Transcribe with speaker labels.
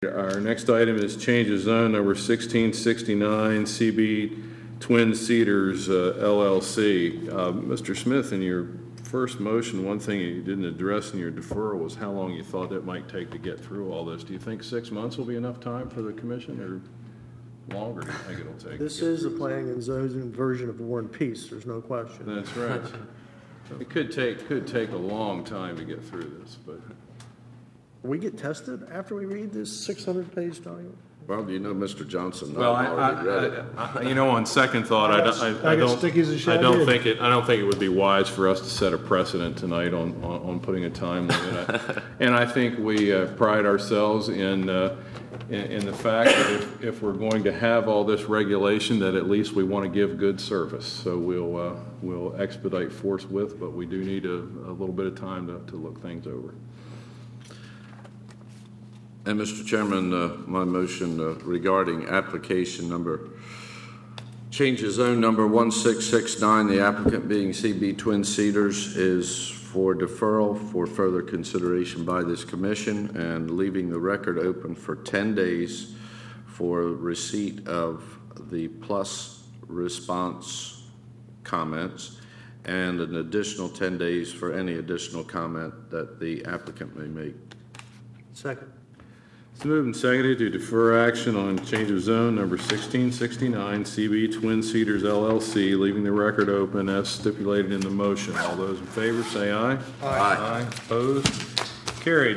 Speaker 1: Our next item is change of zone number 1669, CB Twin Cedars LLC. Mr. Smith, in your first motion, one thing you didn't address in your deferral was how long you thought it might take to get through all this. Do you think 6 months will be enough time for the commission, or longer do you think it'll take?
Speaker 2: This is the planning and zoning version of War and Peace, there's no question.
Speaker 1: That's right. It could take a long time to get through this, but
Speaker 2: We get tested after we read this 600-page document?
Speaker 3: Well, you know, Mr. Johnson,
Speaker 1: well,
Speaker 3: already read it.
Speaker 1: on second thought, I don't think it would be wise for us to set a precedent tonight on putting a time limit. And I think we pride ourselves in the fact that if we're going to have all this regulation, that at least we want to give good service. So we'll expedite forthwith, but we do need a little bit of time to look things over.
Speaker 3: And Mr. Chairman, my motion regarding application number, change of zone number 1669, the applicant being CB Twin Cedars, is for deferral for further consideration by this commission and leaving the record open for 10 days for receipt of the plus response comments and an additional 10 days for any additional comment that the applicant may make.
Speaker 2: Second.
Speaker 1: It's moved and seconded to defer action on change of zone number 1669, CB Twin Cedars LLC, leaving the record open as stipulated in the motion. All those in favor say aye.
Speaker 3: Aye.
Speaker 1: Opposed? Carried.